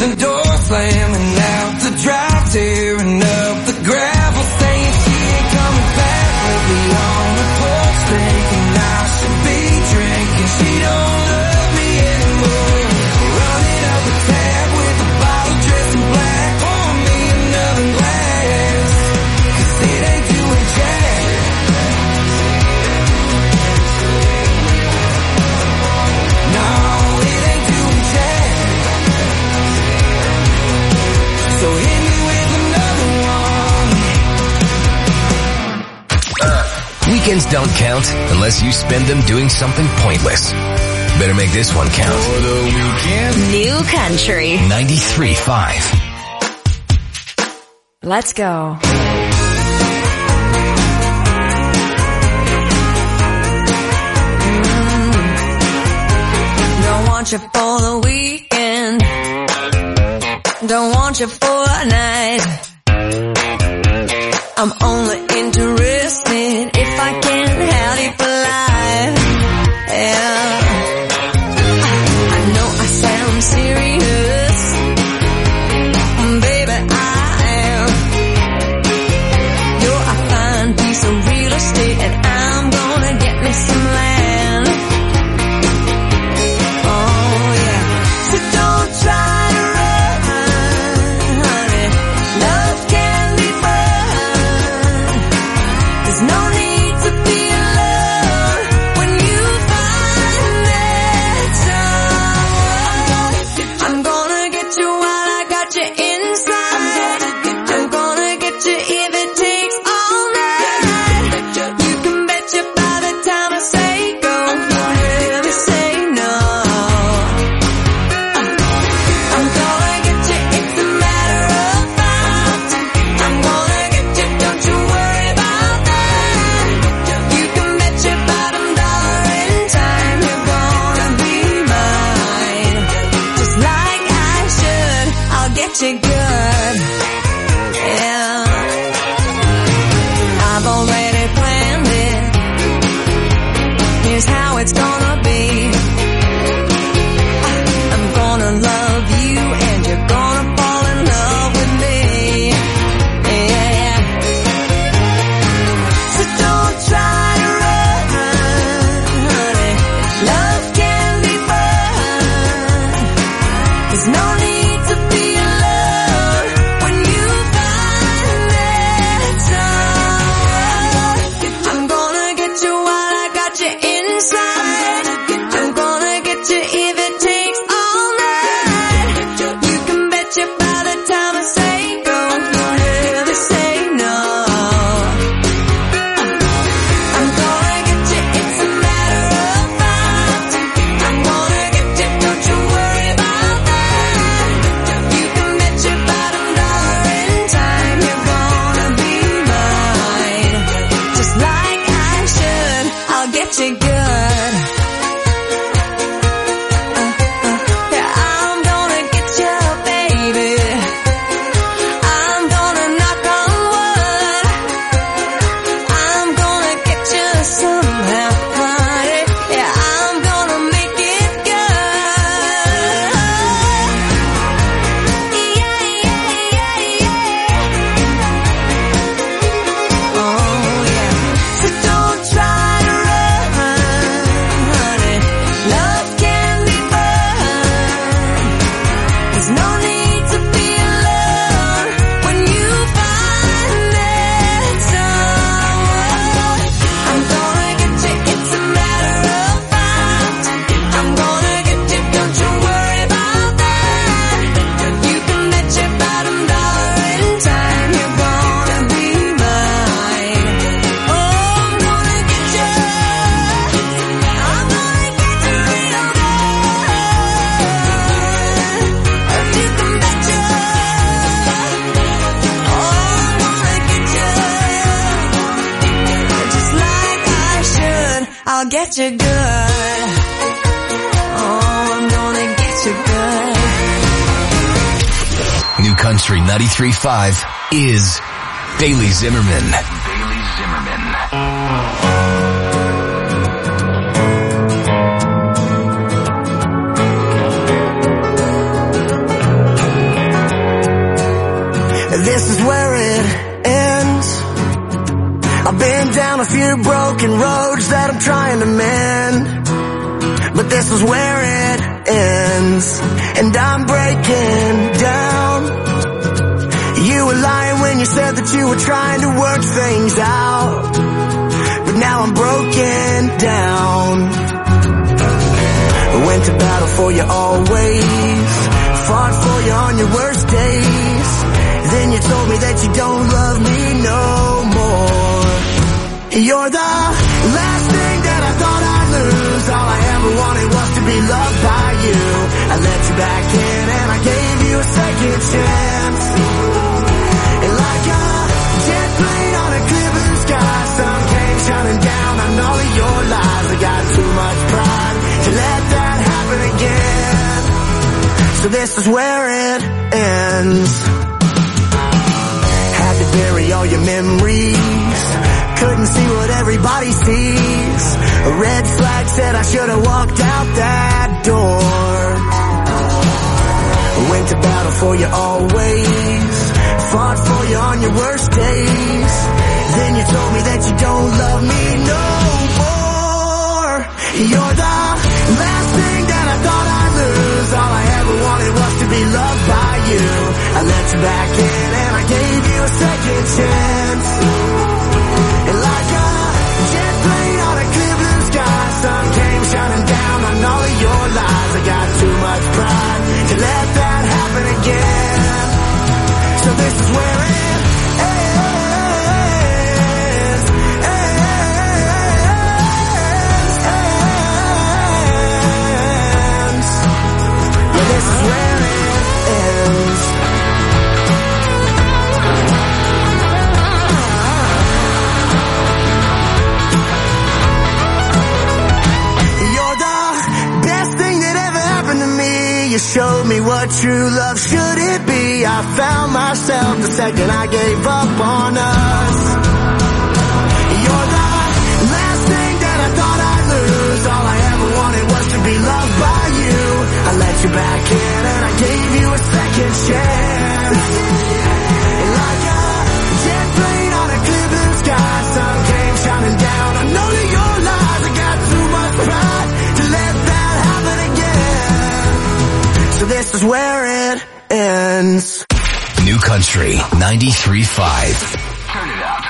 the door slamming out the drive, tearing up the gravel, saying she ain't coming back. We'll be on the porch thinking I should be drinking. She don't love me anymore. Running up the tab with a bottle dressed in black. Pour me another glass, 'cause it ain't doing jack. No, it ain't doing jack. So hit me with another one. Weekends don't count unless you spend them doing something pointless. Better make this one count. For the weekend. New Country 93.5. Let's go. Don't want you for the weekend. Don't want you for a night. I'm only interested if I can have you for life. Yeah. I know I sound serious. Baby, I am. You're a fine piece of real estate and I'm gonna get me some land. Oh yeah. So don't try to run, honey. Love can be fun. There's no need to be alone when you find that someone. I'm gonna get you while I got you inside. I'm gonna get you if it takes all night. You can bet you by the time I say go, you'll really say no. I'm gonna get you, it's a matter of fact. I'm gonna get you, don't you worry about that. You can bet your bottom dollar in time you're gonna be mine. Just like I should, I'll get you good. Yeah. I've already planned it. Here's how it's gonna be. I'm gonna love you and you're gonna fall in love with me. Yeah. So don't try to run, honey. Love can be fun. There's no need to be alone when you find that someone. I'm gonna get you while I got you inside. I'm gonna get you if it takes all night. You can bet you by the time I say go, you'll really say no. I'm gonna get you, it's a matter of fact. I'm gonna get you, don't you worry about that. You can bet your bottom dollar in time you're gonna be mine. Just like I should, I'll get you good. Yeah, I'm gonna get you, baby. I'm gonna knock on wood. I'm gonna get you somehow, honey. Yeah, I'm gonna make it good. Yeah, yeah, yeah, yeah. Oh yeah. So don't try to run, honey. Love can be fun. There's no need to be alone when you find that someone. I'm gonna get you, it's a matter of fact. I'm gonna get you, don't you worry about that. You can bet your bottom dollar in time you're gonna be mine. Oh, I'm gonna get you. I'm gonna get you real good. You can bet you. Oh, I'm gonna get you. Just like I should, I'll get you good. Oh, I'm gonna get you good. New Country 93.5 is Bailey Zimmerman. Bailey Zimmerman. this is where it ends. I've been down a few broken roads that I'm trying to mend, but this is where it ends, and I'm breaking down. You were lying when you said that you were trying to work things out, but now I'm broken down. I went to battle for you always, fought for you on your worst days. Then you told me that you don't love me no more. You're the last thing that I thought I'd lose. All I ever wanted was to be loved by you. I let you back in and I gave you a second chance. And like a jet plane on a clear blue sky, sun came shining down on all of your lies. I got too much pride to let that happen again. So this is where it ends. Had to bury all your memories, couldn't see what everybody sees. A red flag said I should have walked out that door. Went to battle for you always, fought for you on your worst days. Then you told me that you don't love me no more. You're the last thing that I thought I'd lose. All I ever wanted was to be loved by you. I let you back in and I gave you a second chance. And like a jet plane on a clear blue sky, sun came shining down on all of your lies. I got too much pride to let that happen again. So this is where it ends. Yeah, this is where it ends. You showed me what true love should it be. I found myself the second I gave up on us. You're the last thing that I thought I'd lose. All I ever wanted was to be loved by you. I let you back in and I gave you a second chance. And like a jet plane on a clear blue sky, sun came shining down on all of your lies. I got too much pride to let that happen again. So this is where it ends. New Country 93.5. Turn it up.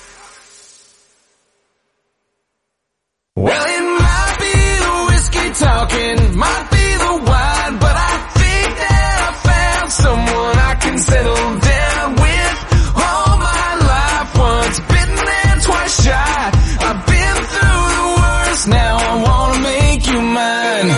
Well, it might be the whiskey talking, might be the wine, but I think that I found someone I can settle down with. All my life, once bitten and twice shy. I've been through the worst, now I wanna make you mine.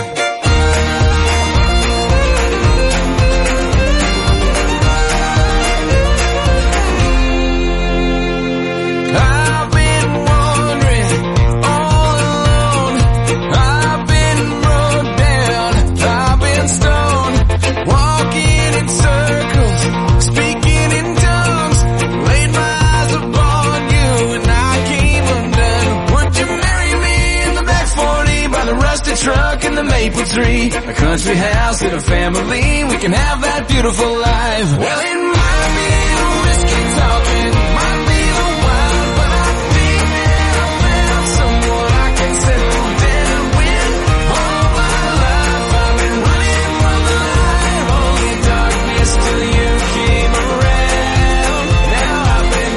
Truck and the maple tree, a country house and a family. We can have that beautiful life. Well, it might be the whiskey talking, might be the wine, but I think that I found someone I can settle down with. All my life I've been running from the light, only darkness till you came around. Now I've been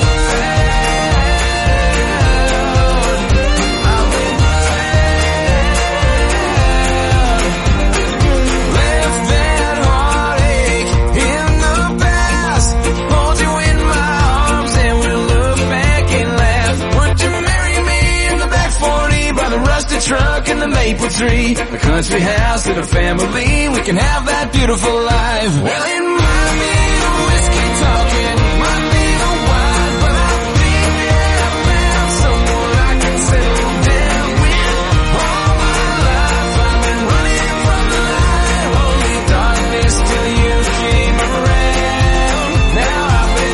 truck and the maple tree, a country house and a family. We can have that beautiful life. Well, it might be the whiskey talking, might be the wine, but I think that I found someone I can settle down with. All my life I've been running from the light, only darkness till you came around. Now I've been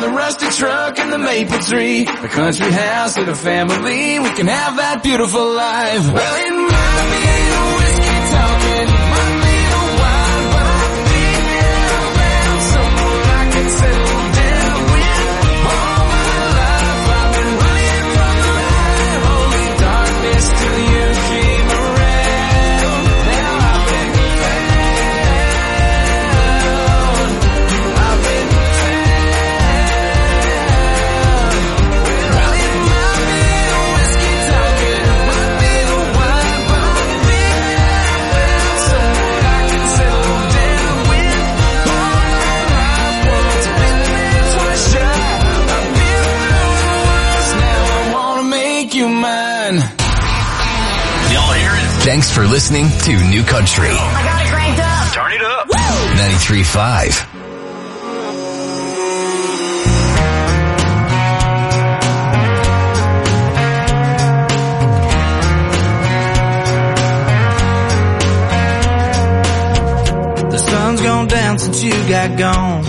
the rusty truck and the maple tree, a country house with a family. We can have that beautiful life. Well, it might be a whiskey talking, might be a wine, but I think that I found somewhere I can settle down with. All my life I've been running from the light, holy darkness till you came around. Now I've been found. I've been Thanks for listening to New Country. I got it cranked up. Turn it up. 93.5. The sun's gone down since you got gone.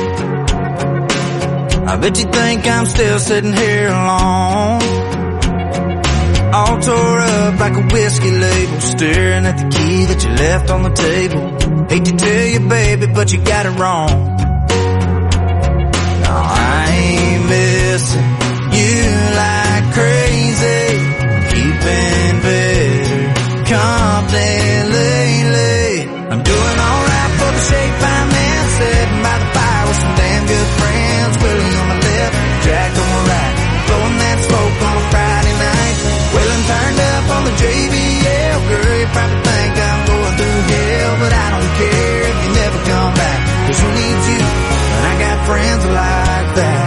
I bet you think I'm still sitting here alone, all tore up like a whiskey label, staring at the key that you left on the table. Hate to tell you, baby, but you got it wrong. No, I ain't missing you like crazy, keeping better company lately. I'm doing alright for the shape I'm in, sitting by the fire with some damn good friends. Willie on my left, Jack on my right, blowing that smoke on a Friday night. Wheeling turned up on the JBL. Girl, you probably think I'm going through hell, but I don't care if you never come back, 'cause who needs you when I got friends like that?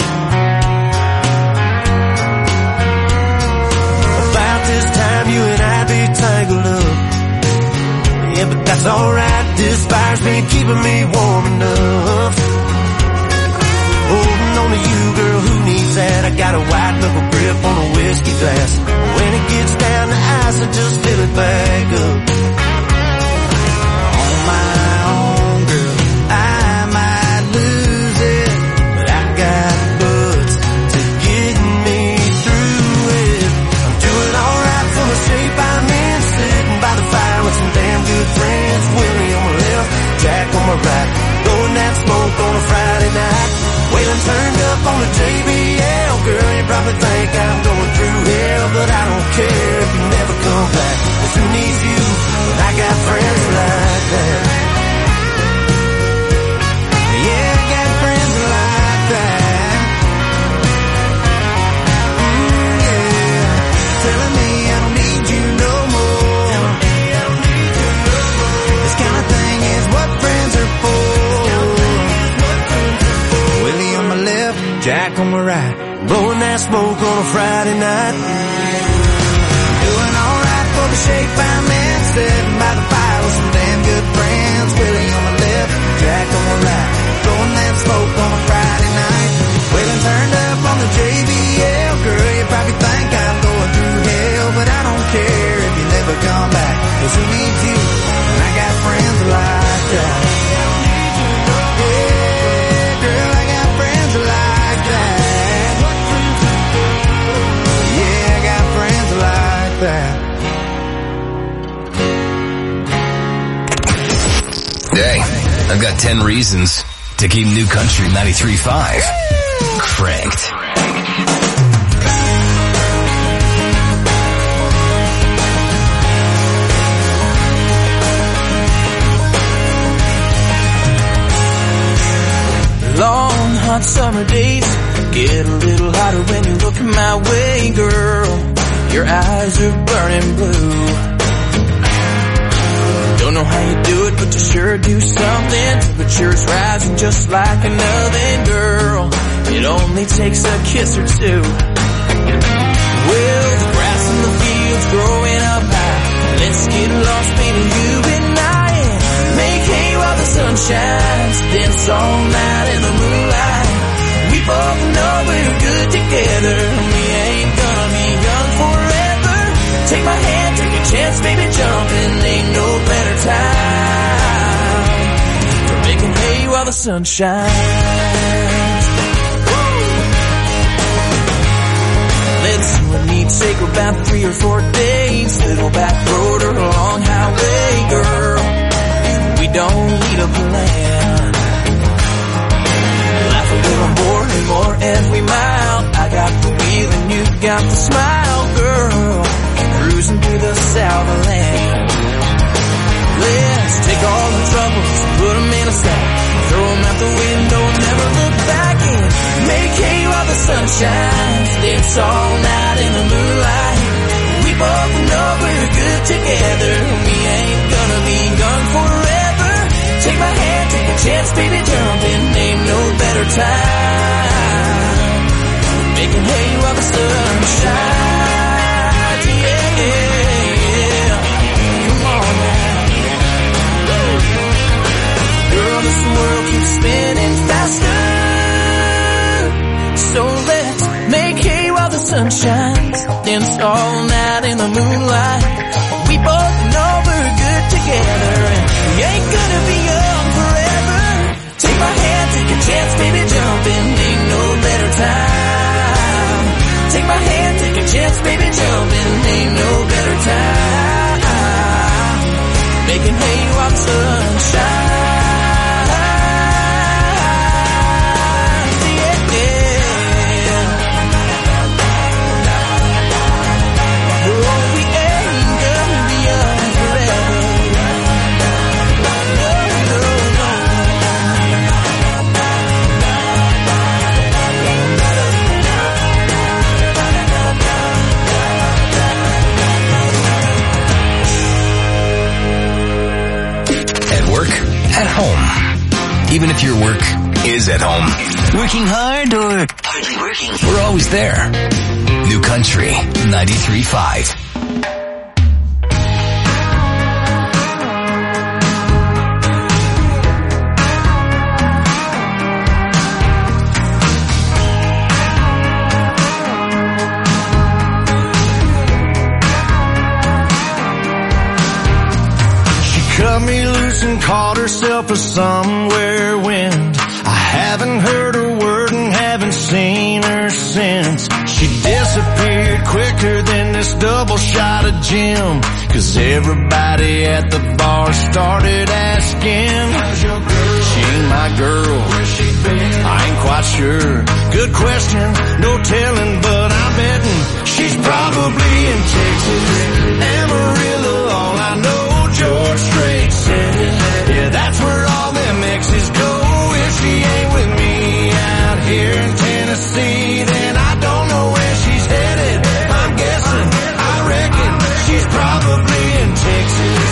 About this time you and I be tangled up, yeah, but that's alright. This fire's been keeping me warm enough. Holding on to you, girl, who needs that? I got a white knuckle grip on a whiskey glass. When it gets down to ice, I just fill it back up. On my own, girl, I might lose it, but I got guts to get me through it. I'm doing alright for the shape I'm in, sitting by the fire with some damn good friends. Willie on my left, Jack on my right, blowing that smoke on a Friday night. Wailing turned up on the JBL. Girl, you probably think I'm going through hell, but I don't care if you never come back, 'cause who needs you when I got friends like that? Yeah, I got friends like that. Yeah, telling me I don't need you no more. This kind of thing is what friends are for. Willie on my left, Jack on my right, blowing that smoke on a Friday night. Doing alright for the shape I'm in, sitting by the fire with some damn good friends. Willie on my left, Jack on my right, blowing that smoke on a Friday night. Wailing turned up on the JBL. Girl, you probably think I'm going through hell, but I don't care if you never come back, 'cause who needs you when I got friends like that? Hey, I've got 10 reasons to keep New Country 93.5 cranked. Long, hot summer days get a little hotter when you look my way, girl. Your eyes are burning blue. Don't know how you do it, but you sure do something. Temperature's rising just like an oven, girl. It only takes a kiss or two. Well, the grass in the field's growing up high. Let's get lost, baby, you and I, and make hay while the sun shines. Dance all night in the moonlight. We both know we're good together. We ain't gonna be young forever. Take my hand, take a chance, baby, jumping. Ain't no better time for making hay while the sun shines. Woo! about 3 or 4 days. Little back road or a long highway, girl. We don't need a plan. Laugh a little more and more every mile. I got the wheel and you got the smile, girl. Cruising through the Southland. Let's take all the troubles, put them in a sack, throw them out the window and never look back in. Make hay while the sun shines, dance all night in the moonlight. We both know we're good together, we ain't gonna be gone forever. Take my hand, take a chance, baby, jump in, ain't no better time. Making hay while the sun shines, yeah. Come on now. Girl, this world keeps spinning faster. So let's make hay while the sun shines, dance all night in the moonlight. We both know we're good together, and we ain't gonna be young forever. Take my hand, take a chance, baby, jump in, ain't no better time. Take my hand, take a chance, baby, jump in, ain't no better time. Making hay while the sun shines. At home. Even if your work is at home. Working hard or hardly working. We're always there. New Country 93.5. Cut me loose and caught herself a somewhere wind. I haven't heard a word and haven't seen her since. She disappeared quicker than this double shot of gin. 'Cause everybody at the bar started asking, how's your girl? She ain't my girl. Where's she been? I ain't quite sure. Good question, no telling, but I'm betting she's probably in Texas. Amarillo, all I know. George Strait said it. Yeah, that's where all them exes go. If she ain't with me out here in Tennessee, then I don't know where she's headed. I'm guessing, I reckon she's probably in Texas.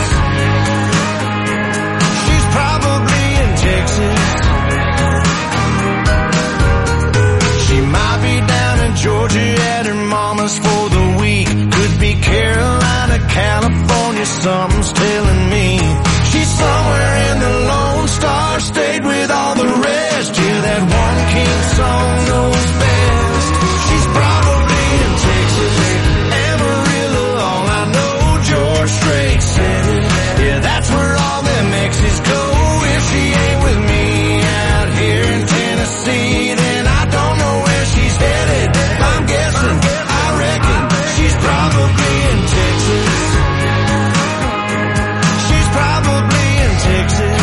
She's probably in Texas. She might be down in Georgia at her mama's for the week. Could be Carolina, California, something's telling me. She's somewhere in the Lone Star State with all the rest. Yeah, that one king song knows best. She's probably in Texas. Amarillo, all I know, George Strait said it. Yeah, that's where all them exes go. If she ain't with me out here in Tennessee, then I don't know where she's headed. I'm guessing, I reckon she's probably in Texas. She's probably in Texas.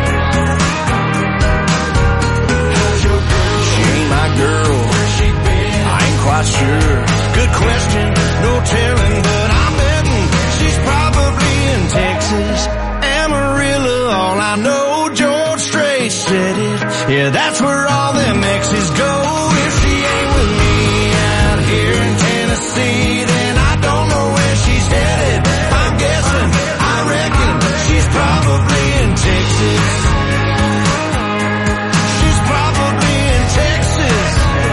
How's your girl? She ain't my girl. Where's she been? I ain't quite sure. Good question, no telling, but I'm betting she's probably in Texas. Amarillo, all I know, George Strait said it. Yeah, that's where all them exes go. If she ain't with me out here in Tennessee, then I don't know where she's headed. I'm guessing, I reckon she's probably in Texas. She's probably in Texas.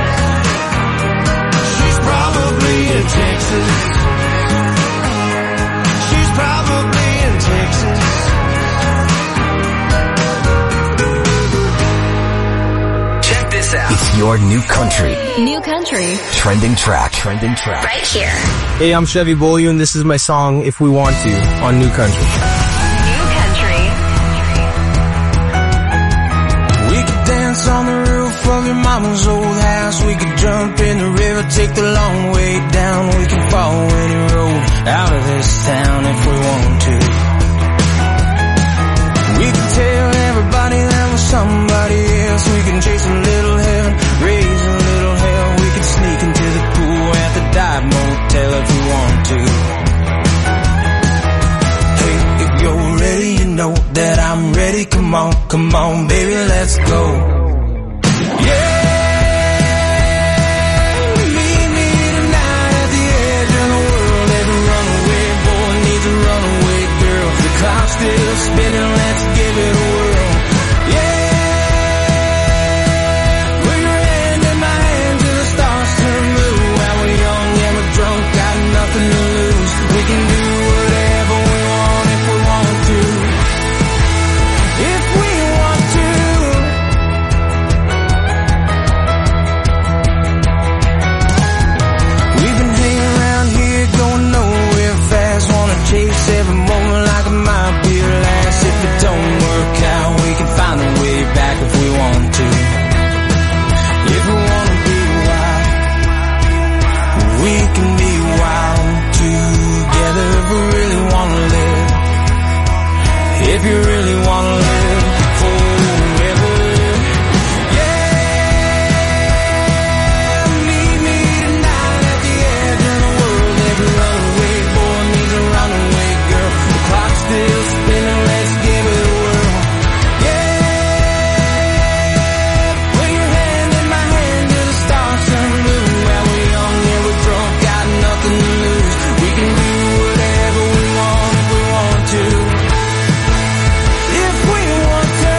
She's probably in Texas. She's probably in Texas. Check this out. It's your New Country. New Country. Trending track. Trending track. Right here. Hey, I'm Chevy Bollieu, and this is my song, If We Want To, on New Country. New Country. We could dance on the roof of your mama's old house. nice, we could jump in the river, take the long way down. We can follow any road out of this town if we want to. We can tell everybody that we're somebody else. We can chase a little heaven, raise a little hell. We can sneak into the pool at the dive motel if we want to. Hey, if you're ready, you know that I'm ready. Come on, baby, let's go. Yeah! Clock's still spinning, let's give it a whirl. Yeah, put your hand in my hand till the stars turn blue. While we're young and we're drunk, got nothing to lose. We can do whatever we want if we want to. If we want to. We've been hanging around here, going nowhere fast. Wanna chase every moment like it might be the last. If it don't work out, we can find a way back if we want to. If we wanna be wild, we can be wild together. If we really wanna live, if you really wanna live forever. Yeah, meet me tonight at the edge of the world. Every runaway boy needs a runaway girl. The clock's still spinning, let's give it a whirl. Yeah, put your hand in my hand till the stars turn blue. While we're young and we're drunk, got nothing to lose. We can do whatever we want if we want to. If we want to.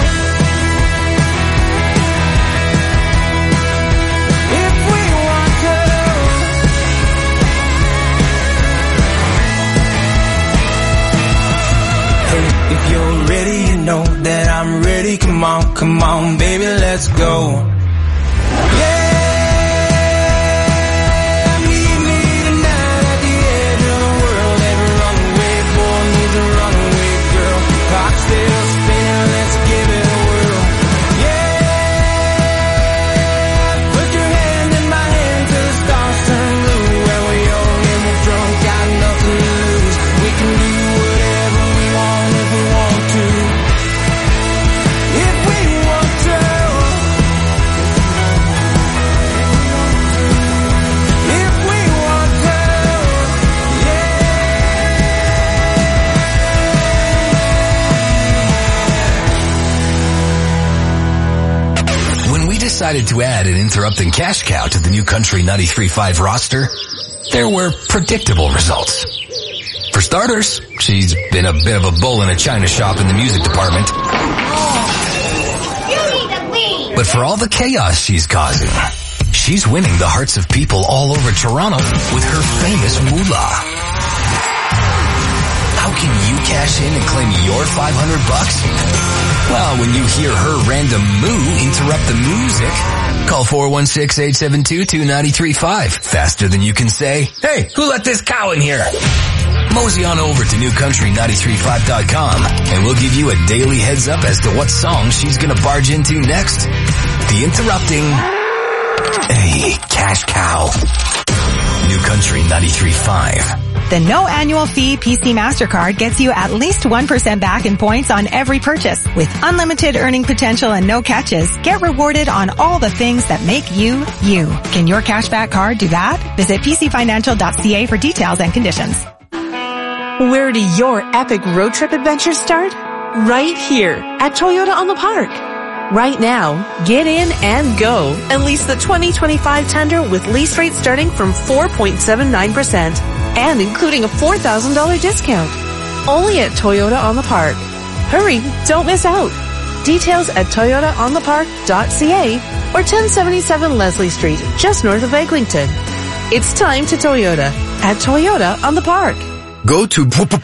If we want to. Hey, if you're ready, you know that I'm ready. Come on, baby, let's go. Yeah, meet me tonight at the edge of the world. Every runaway boy needs a runaway girl. Clock's still spinning, let's give it a whirl. Yeah, put your hand in my hand till the stars turn blue. When we're young and we're drunk, got nothing to lose. We can do whatever we want if we want to. If we want to. If we want to. When we decided to add an interrupting cash cow to the New Country 93.5 roster, there were predictable results. For starters, she's been a bit of a bull in a china shop in the music department. But for all the chaos she's causing, she's winning the hearts of people all over Toronto with her famous moolah. How can you cash in and claim your $500? Well, when you hear her random moo interrupt the music, call 416-872-2935. Faster than you can say, hey, who let this cow in here? Mosey on over to newcountry935.com and we'll give you a daily heads up as to what song she's gonna barge into next. The interrupting, hey, cash cow. New Country 93.5. The no annual fee PC MasterCard gets you at least 1% back in points on every purchase. With unlimited earning potential and no catches, get rewarded on all the things that make you, you. Can your cashback card do that? Visit pcfinancial.ca for details and conditions. Where do your epic road trip adventures start? Right here at Toyota on the Park. Right now, get in and go and lease the 2025 Tundra with lease rates starting from 4.79% and including a $4,000 discount. Only at Toyota on the Park. Hurry, don't miss out. Details at toyotaonthepark.ca or 1077 Leslie Street, just north of Eglinton. It's time to Toyota at Toyota on the Park. Go to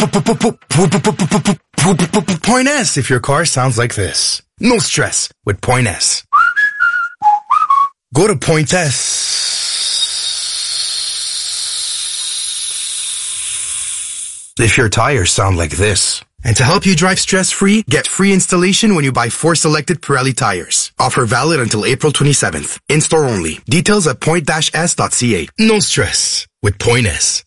Point S if your car sounds like this. No stress with Point S. Go to Point S. If your tires sound like this. And to help you drive stress-free, get free installation when you buy 4 selected Pirelli tires. Offer valid until April 27th. In-store only. Details at point-s.ca. No stress with Point S.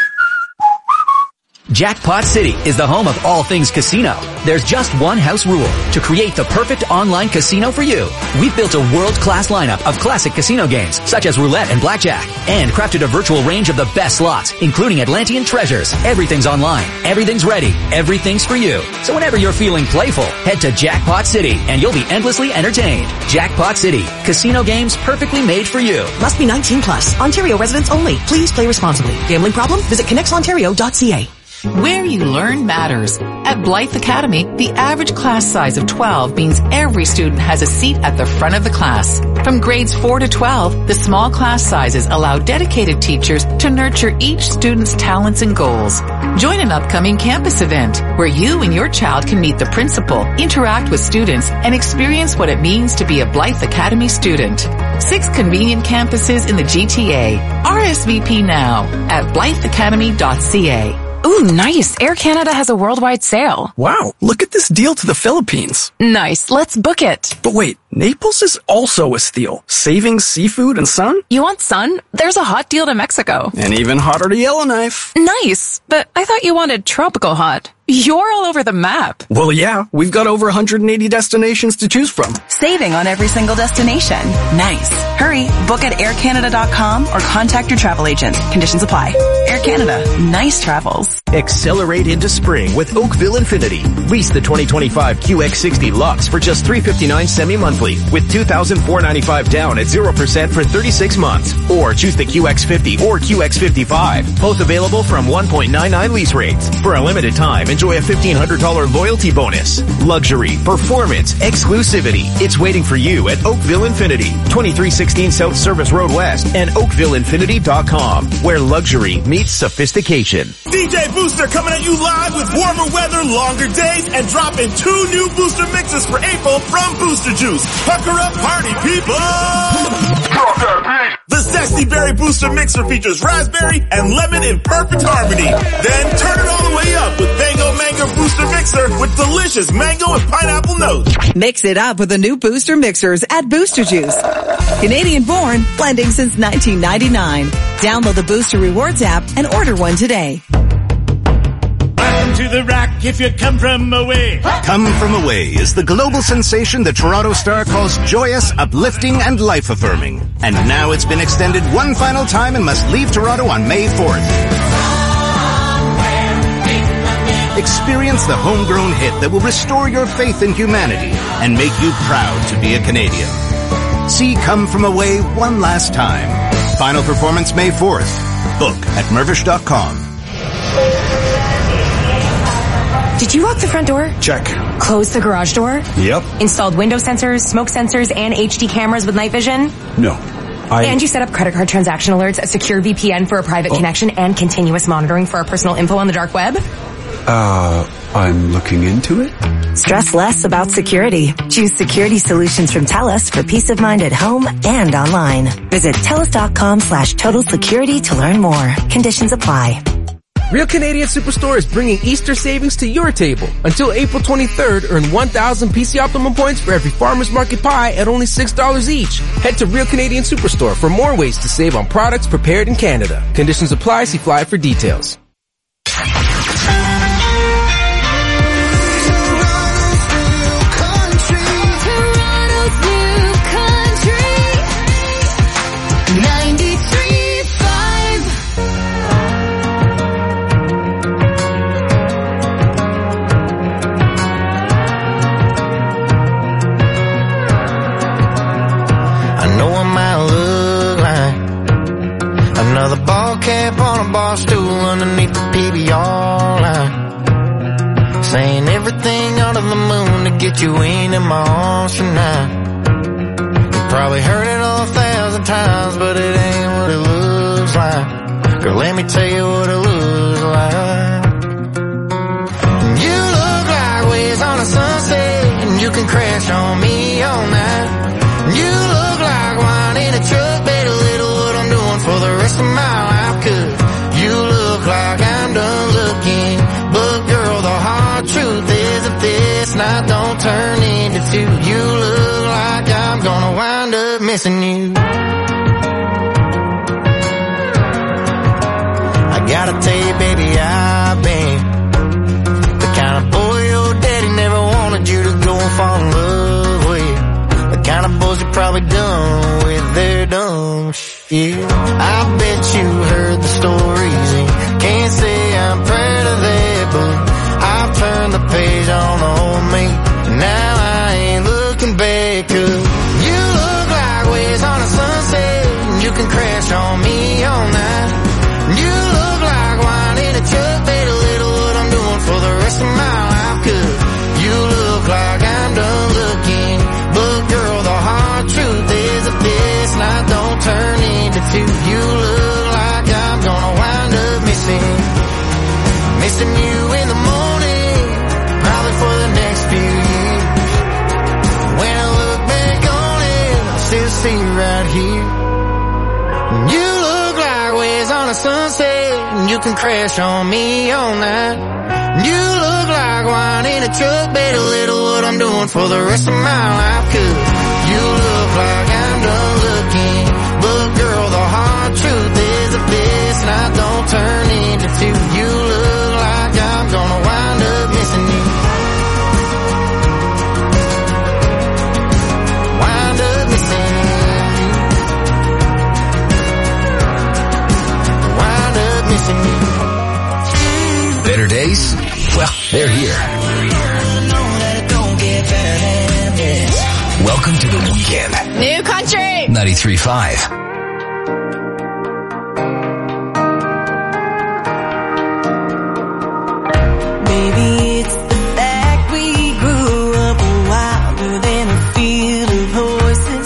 Jackpot City is the home of all things casino. There's just one house rule: to create the perfect online casino for you. We've built a world-class lineup of classic casino games, such as roulette and blackjack, and crafted a virtual range of the best slots, including Atlantean treasures. Everything's online. Everything's ready. Everything's for you. So whenever you're feeling playful, head to Jackpot City, and you'll be endlessly entertained. Jackpot City. Casino games perfectly made for you. Must be 19 plus. Ontario residents only. Please play responsibly. Gambling problem? Visit connectsontario.ca. Where you learn matters. At Blythe Academy, the average class size of 12 means every student has a seat at the front of the class. From grades 4 to 12, the small class sizes allow dedicated teachers to nurture each student's talents and goals. Join an upcoming campus event where you and your child can meet the principal, interact with students, and experience what it means to be a Blythe Academy student. 6 convenient campuses in the GTA. RSVP now at blytheacademy.ca. Ooh, nice. Air Canada has a worldwide sale. Wow, look at this deal to the Philippines. Nice. Let's book it. But wait, Naples is also a steal. Savings, seafood, and sun? You want sun? There's a hot deal to Mexico. And even hotter to Yellowknife. Nice. But I thought you wanted tropical hot. You're all over the map. Well, yeah, we've got over 180 destinations to choose from. Saving on every single destination. Nice. Hurry, book at aircanada.com or contact your travel agent. Conditions apply. Air Canada. Nice travels. Accelerate into spring with Oakville Infinity. Lease the 2025 QX60 Lux for just $359 semi-monthly with $2,495 down at 0% for 36 months. Or choose the QX50 or QX55. Both available from 1.99 lease rates. For a limited time, enjoy a $1,500 loyalty bonus. Luxury, performance, exclusivity. It's waiting for you at Oakville Infinity, 2316 South Service Road West and oakvilleinfinity.com, where luxury meets sophistication. DJ Booster coming at you live with warmer weather, longer days, and dropping 2 new booster mixes for April from Booster Juice. Pucker up, party people! Drop that beat! The Zesty Berry Booster Mixer features raspberry and lemon in perfect harmony. Then turn it all the way up with Bango Mango Booster Mixer with delicious mango and pineapple notes. Mix it up with the new Booster Mixers at Booster Juice. Canadian born, blending since 1999. Download the Booster Rewards app and order one today. Welcome to the Rock if you come from away. Come From Away is the global sensation the Toronto Star calls joyous, uplifting, and life-affirming. And now it's been extended one final time and must leave Toronto on May 4th. Experience the homegrown hit that will restore your faith in humanity and make you proud to be a Canadian. See Come From Away one last time. Final performance May 4th. Book at Mirvish.com. Did you lock the front door? Check. Close the garage door? Yep. Installed window sensors, smoke sensors, and HD cameras with night vision? No. And you set up credit card transaction alerts, a secure VPN for a private connection, and continuous monitoring for our personal info on the dark web? I'm looking into it. Stress less about security. Choose security solutions from TELUS for peace of mind at home and online. Visit TELUS.com/total security to learn more. Conditions apply. Real Canadian Superstore is bringing Easter savings to your table. Until April 23rd, earn 1,000 PC Optimum points for every Farmer's Market pie at only $6 each. Head to Real Canadian Superstore for more ways to save on products prepared in Canada. Conditions apply. See flyer for details. Another ball cap on a bar stool underneath the PBR line, saying everything under the moon to get you in my arms tonight. You probably heard it 1,000 times, but it ain't what it looks like. Girl, let me tell you what it looks like. You look like waves on a sunset, and you can crash on me all night. You look like wine in a truck, better little what I'm doing for the rest of my life, 'cause you look like I'm done looking. But girl, the hard truth is if this night don't turn into two, you look like I missing you. I gotta tell you, baby, I've been the kind of boy your daddy never wanted you to go and fall in love with. The kind of boys you probably done with their dumb shit. I bet you heard the stories and can't say I'm proud of that, but I've turned the page on the old me. Now I ain't looking back, 'cause you look like waves on a sunset, and you can crash on me all night. You look like wine in a jug, baby, a little what I'm doing for the rest of my life. 'Cause you look like I'm done looking, but girl, the hard truth is that this night don't turn into two. You look like I'm gonna wind up missing you in the morning, probably for the next few years. When I look back on it, I still see you right here. You look like waves on a sunset, and you can crash on me all night. You look like wine in a truck, baby, a little what I'm doing for the rest of my life. 'Cause you look like I'm done looking, but girl, the hard truth is that this night don't turn into two. You look like I'm gonna wind up missing you. Wind up missing you. Wind up missing you. Better days? Well, they're here. Welcome to the weekend. New Country 93.5. Maybe it's the fact we grew up wilder than a field of horses,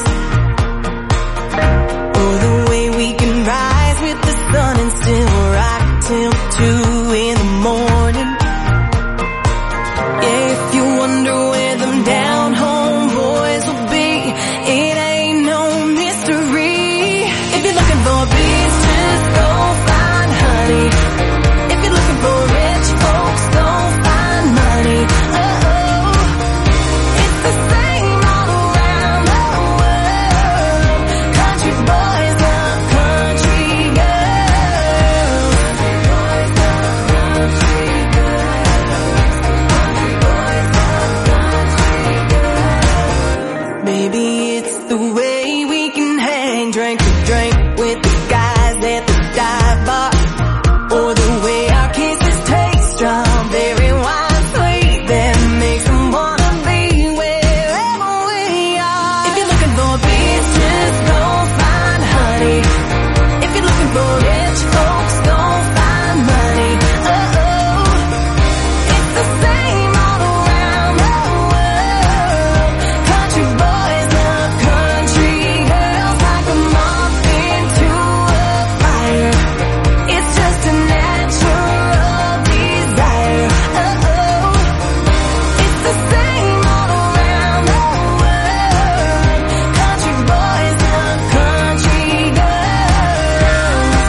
or the way we can rise with the sun and still rock till 2 in the morning. Yeah, if you wonder where them down home boys will be, it ain't no mystery. If you're looking for peace, just go find honey. If you're looking for rich folks, go find money. Oh, it's the same all around the world. Country boys love country girls. Maybe it's the way we can hang drink to drink with the guys at the dive bar, or the way our kisses taste strawberry wine sweet that makes them wanna be wherever we are. If you're looking for peace, just go find honey. If you're looking for rich folks, go find money. Oh, it's the same all around the world. Country boys love country girls, like a moth into a fire. It's just a natural desire. Oh, it's the same all around the world. Country boys love country girls.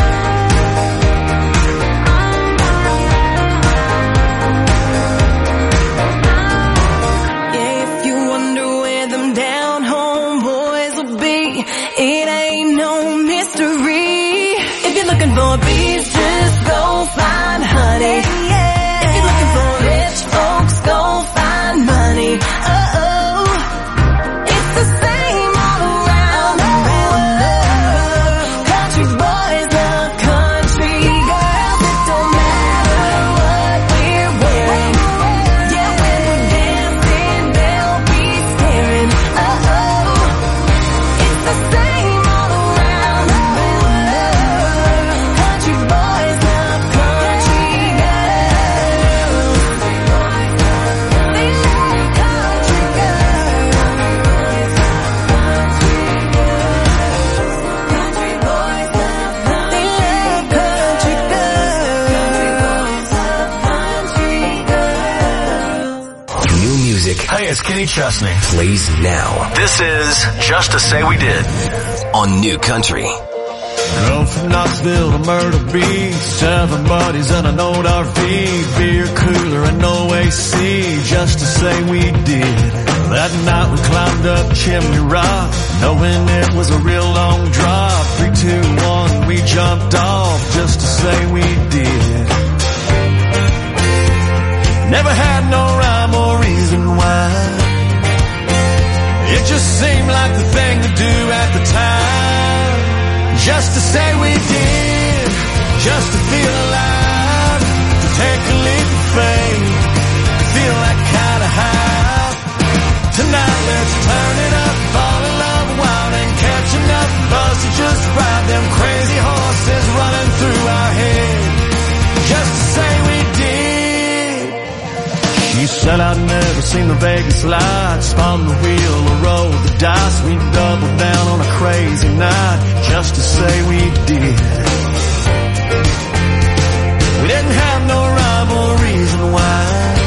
Yeah, if you wonder where them down home boys will be, it ain't no mystery. If you're looking for peace, just go find honey. If you're looking for rich folks, go find money. Oh, it's the same all around the world. Country boys love country girls. It don't matter what we're wearing. Yeah, when we're dancing, they'll be staring. Oh, it's the same all around the world. Country boys love country girls. They love country girls. Country boys love country girls. New music. Hey, it's Kenny Chesney. Plays now This is Just to Say We Did. on New Country. Drove from Knoxville to Myrtle Beach, 7 buddies and an old RV, beer cooler and no AC, just to say we did. That night we climbed up Chimney Rock, knowing it was a real long drop. 3, 2, 1, we jumped off just to say we did. Never had no rhyme or reason why. It just seemed like the thing to do at the time. Just to say we did, just to feel alive, to take a leap of faith, to feel that kind of high. Tonight let's turn it up, fall in love wild and catch enough buzz to just ride them crazy horses running through our head. Just to say we did. She said I'd never seen the Vegas lights, spun the wheel or roll the dice. We doubled down on a crazy night just to say we did. We didn't have no rhyme or reason why.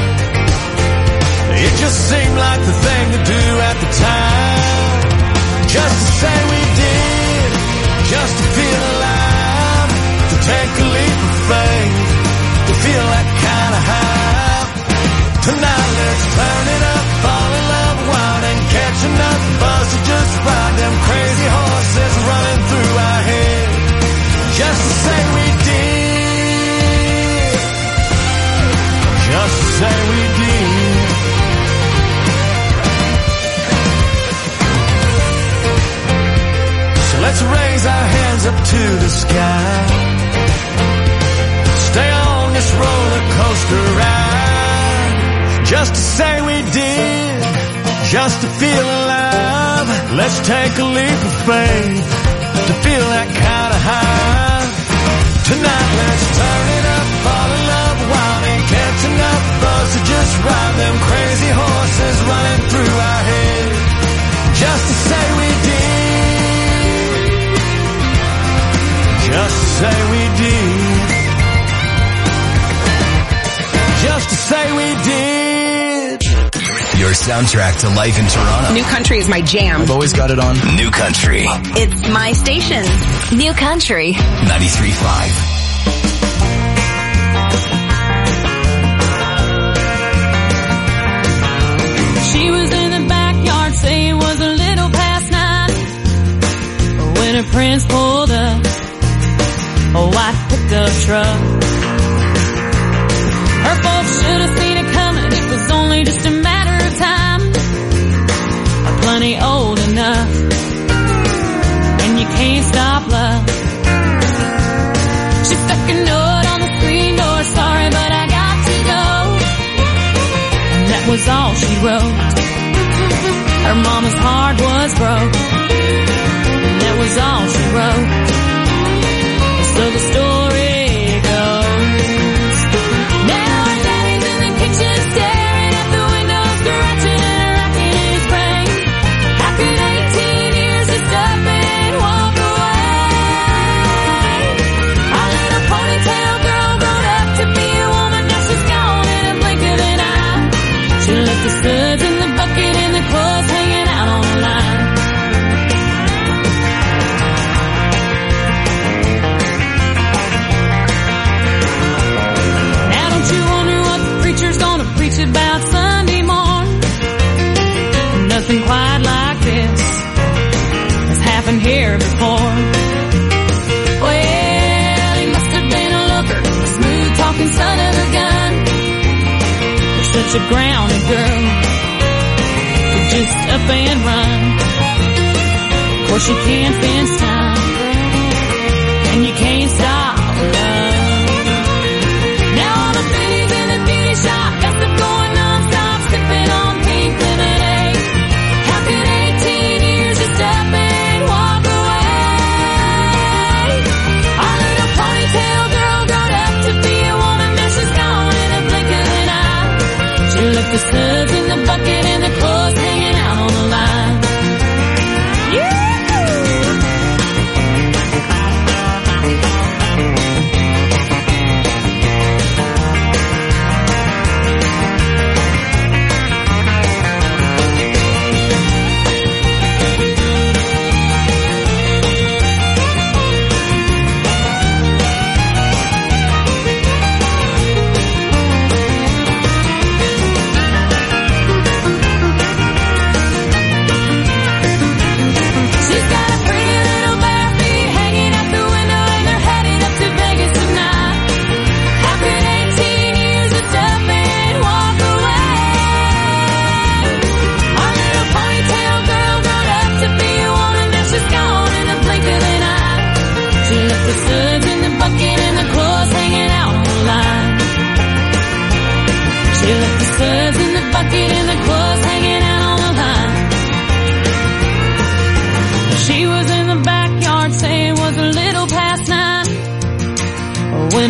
It just seemed like the thing to do at the time. Just to say we did, just to feel alive, to take a leap of faith, to feel that kind of high. Tonight let's turn it up, fall in love wild and catch enough buzz to just ride them crazy horses running through our head. Just to say we did, just to say we did. Let's raise our hands up to the sky. Stay on this roller coaster ride. Just to say we did, just to feel alive. Let's take a leap of faith to feel that kind of high. Tonight let's turn it up, fall in love wild and catch enough buzz to just ride them crazy horses running through our head. Just to say we did, just to say we did. Just to say we did. Your soundtrack to life in Toronto. New Country is my jam. I've always got it on. New Country. It's my station. New Country. 93.5. She was in the backyard, say it was a little past 9 when her prince pulled up a white pickup truck. Her folks should have seen it coming, it was only just a matter of time. Plenty old enough, and you can't stop love. She stuck a note on the screen door, sorry but I got to go. And that was all she wrote. Her mama's heart was broke, and that was all she wrote. So the story goes. Now her daddy's in the kitchen staring at the window, scratching and racking his brain. How could 18 years just up and walk away? Our little ponytail girl grown up to be a woman, now she's gone in a blink of an eye. She left the studs in the bucket and the clothes hanging out on the line. Preacher's gonna preach about Sunday morn. Nothing quite like this has happened here before. Well, he must have been a looker, a smooth talking son of a gun. You're such a grounded girl, but just up and run. Of course you can't fence time, and you can't stop love. Shop, gossip going non-stop, sipping on pink lemonade. How could 18 years just up and walk away? Our little ponytail girl grown up to be a woman, now she's gone in a blink of an eye. She left the suds in the bucket and the clothes hanging out on the line. Yeah!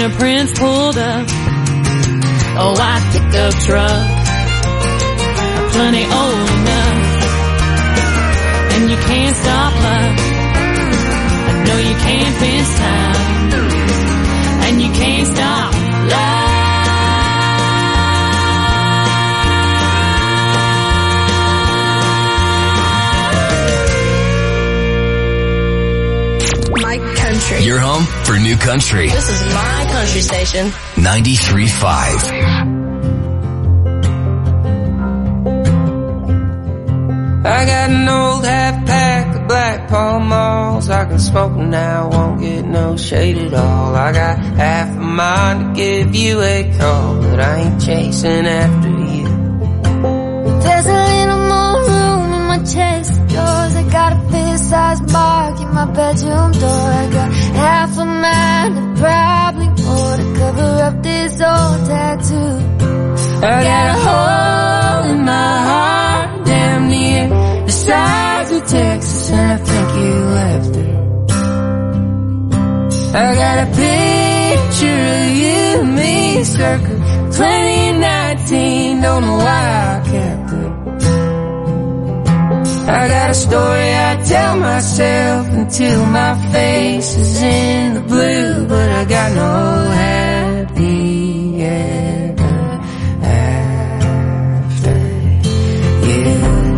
a Prince pulled up a white pickup truck, plenty old enough, and you can't stop love. I know you can't fence time, and you can't stop love. My country. Your home for New Country. This is my country station. 93.5. I got an old half pack of Black Pall Malls. I can smoke now, won't get no shade at all. I got half a mind to give you a call, but I ain't chasing after you. There's a little more room in my chest of drawers. I got a fist-sized mark in my bedroom door. I got half a mind and probably more to cover up this old tattoo. I got a hole in my heart damn near the size of Texas, and I think you left it. I got a picture of you and me circa 2019, don't know why I kept it. I got a story I tell myself until my face is in the blue, but I got no happy ever after you.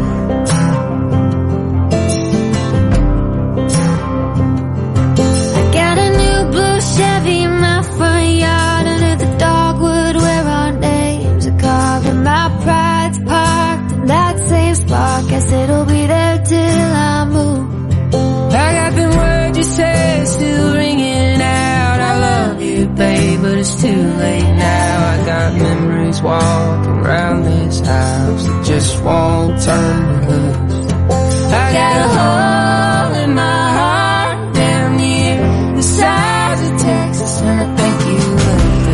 I got a new blue Chevy in my front yard, under the dogwood where our names are carved, and my pride's parked in that same spot. Guess it'll be there till I move. I got them words you said still ringing out. I love you, babe, but it's too late now. I got memories walking around this house that just won't turn me loose. I got a hole in my heart down near the size of Texas, and I think you left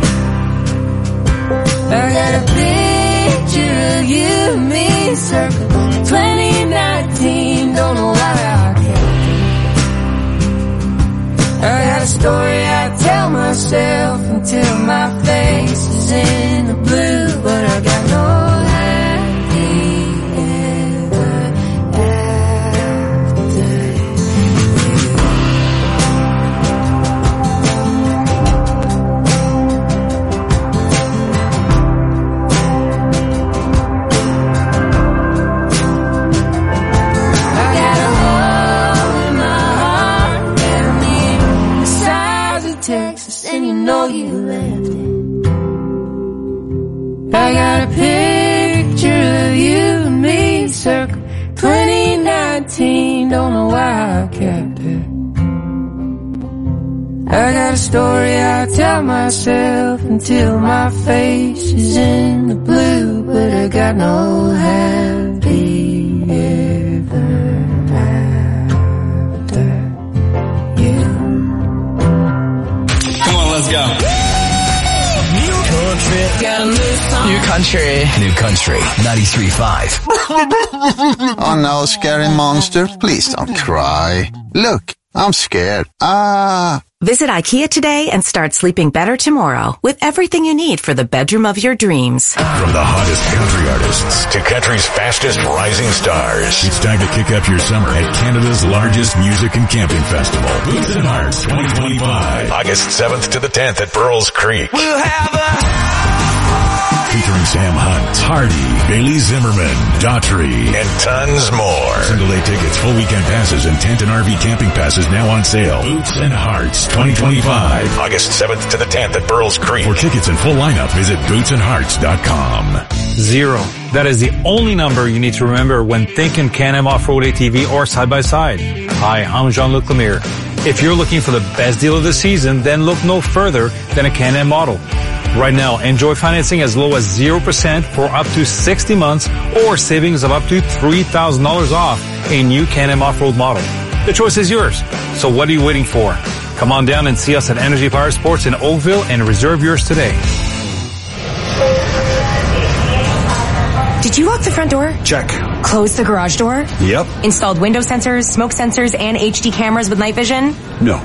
it. I got a picture of you and me circa 2019, don't know why I kept it. I got a story I tell myself until my face is in the blue, but I got no happy ever after Texas, and you know you left it. I got a picture of you and me circa 2019, don't know why I kept it. I got a story I tell myself until my face is in the blue, but I got no happy ever after you. Let's go. New country. Got a new song. New Country. New Country. 93.5. Oh no, scary monster. Please don't cry. Look, I'm scared. Visit IKEA today and start sleeping better tomorrow with everything you need for the bedroom of your dreams. From the hottest country artists to country's fastest rising stars, it's time to kick up your summer at Canada's largest music and camping festival, Boots and Hearts 2025. August 7th to the 10th at Burles Creek. We'll have a featuring Sam Hunt, Hardy, Bailey Zimmerman, Daughtry, and tons more. Single-day tickets, full weekend passes, and tent and RV camping passes now on sale. Boots and Hearts 2025. August 7th to the 10th at Burles Creek. For tickets and full lineup, visit bootsandhearts.com. 0. That is the only number you need to remember when thinking Can-Am Off-Road ATV or side-by-side. Hi, I'm Jean-Luc Lemire. If you're looking for the best deal of the season, then look no further than a Can-Am model. Right now, enjoy financing as low as 0% for up to 60 months or savings of up to $3,000 off a new Can-Am Off-Road model. The choice is yours. So what are you waiting for? Come on down and see us at Energy Power Sports in Oakville and reserve yours today. Did you lock the front door? Check. Close the garage door? Yep. Installed window sensors, smoke sensors, and HD cameras with night vision? No.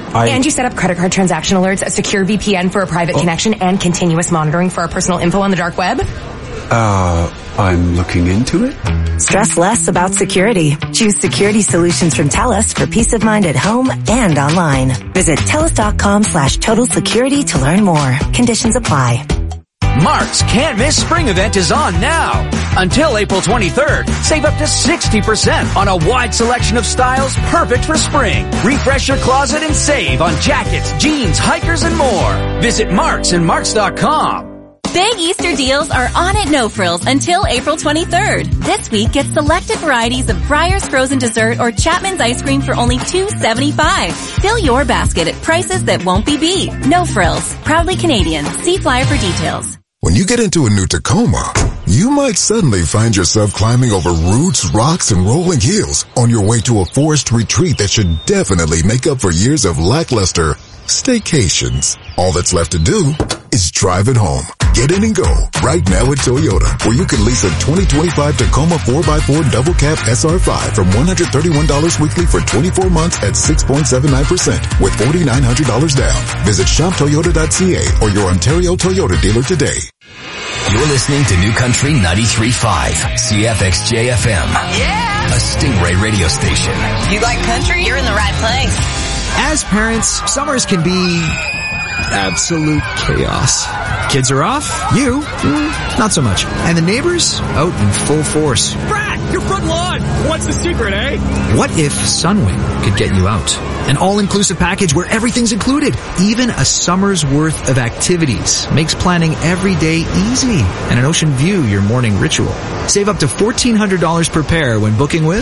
And you set up credit card transaction alerts, a secure VPN for a private connection, and continuous monitoring for our personal info on the dark web? I'm looking into it. Stress less about security. Choose security solutions from TELUS for peace of mind at home and online. Visit TELUS.com/total security to learn more. Conditions apply. Mark's Can't Miss Spring event is on now. Until April 23rd, save up to 60% on a wide selection of styles perfect for spring. Refresh your closet and save on jackets, jeans, hikers, and more. Visit Marks and Marks.com. Big Easter deals are on at No Frills until April 23rd. This week, get selected varieties of Breyer's frozen dessert or Chapman's ice cream for only $2.75. Fill your basket at prices that won't be beat. No Frills. Proudly Canadian. See flyer for details. When you get into a new Tacoma, you might suddenly find yourself climbing over roots, rocks, and rolling hills on your way to a forest retreat that should definitely make up for years of lackluster staycations. All that's left to do is drive it home. Get in and go right now at Toyota, where you can lease a 2025 Tacoma 4x4 double cab SR5 from $131 weekly for 24 months at 6.79% with $4,900 down. Visit shoptoyota.ca or your Ontario Toyota dealer today. You're listening to New Country 93.5 CFXJ FM. Yeah! A Stingray radio station. You like country? You're in the right place. As parents, summers can be absolute chaos. Kids are off. You, not so much. And the neighbors, out in full force. Brad, your front lawn! What's the secret, eh? What if Sunwing could get you out? An all-inclusive package where everything's included. Even a summer's worth of activities makes planning every day easy. And an ocean view your morning ritual. Save up to $1,400 per pair when booking with...